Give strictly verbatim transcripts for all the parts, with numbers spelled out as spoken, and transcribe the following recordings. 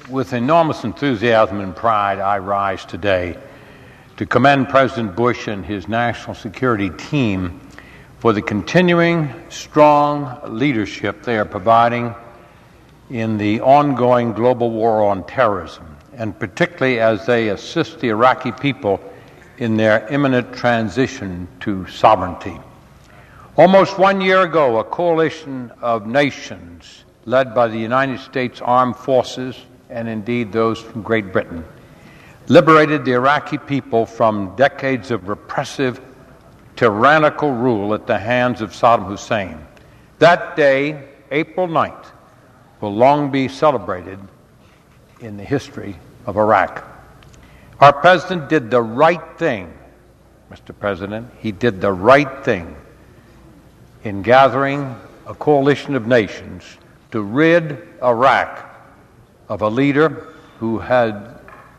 with enormous enthusiasm and pride, I rise today to commend President Bush and his national security team for the continuing strong leadership they are providing in the ongoing global war on terrorism, and particularly as they assist the Iraqi people in their imminent transition to sovereignty. Almost one year ago, a coalition of nations led by the United States Armed Forces, and indeed those from Great Britain, liberated the Iraqi people from decades of repressive, tyrannical rule at the hands of Saddam Hussein. That day, April ninth, will long be celebrated in the history of Iraq. Our president did the right thing, Mister President. He did the right thing in gathering a coalition of nations to rid Iraq of a leader who had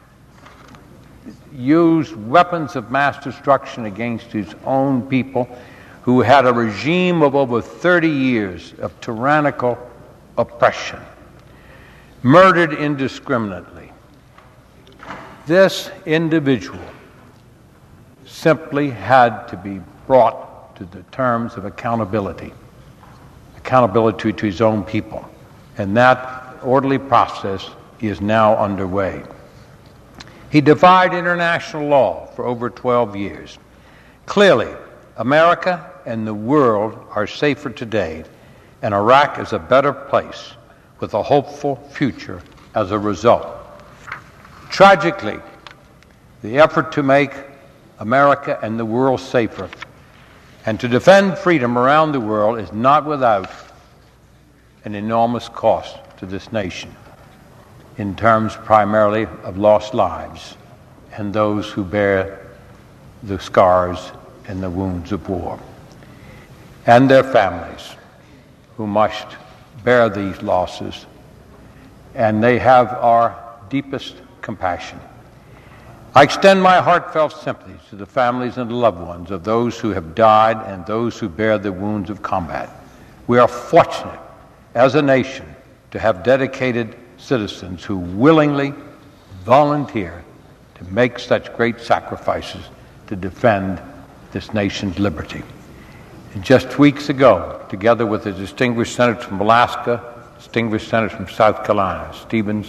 used weapons of mass destruction against his own people, who had a regime of over thirty years of tyrannical oppression, murdered indiscriminately. This individual simply had to be brought to the terms of accountability, accountability to his own people, and that orderly process is now underway. He defied international law for over twelve years. Clearly, America and the world are safer today, and Iraq is a better place with a hopeful future as a result. Tragically, the effort to make America and the world safer and to defend freedom around the world is not without an enormous cost to this nation, in terms primarily of lost lives and those who bear the scars and the wounds of war, and their families who must bear these losses, and they have our deepest compassion. I extend my heartfelt sympathies to the families and the loved ones of those who have died and those who bear the wounds of combat. We are fortunate as a nation to have dedicated citizens who willingly volunteer to make such great sacrifices to defend this nation's liberty. And just weeks ago, together with the distinguished senators from Alaska, distinguished senators from South Carolina, Stevens,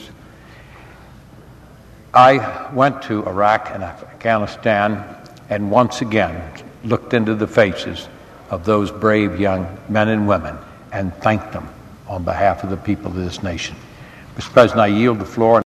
I went to Iraq and Afghanistan and once again looked into the faces of those brave young men and women and thanked them on behalf of the people of this nation. Mister President, I yield the floor.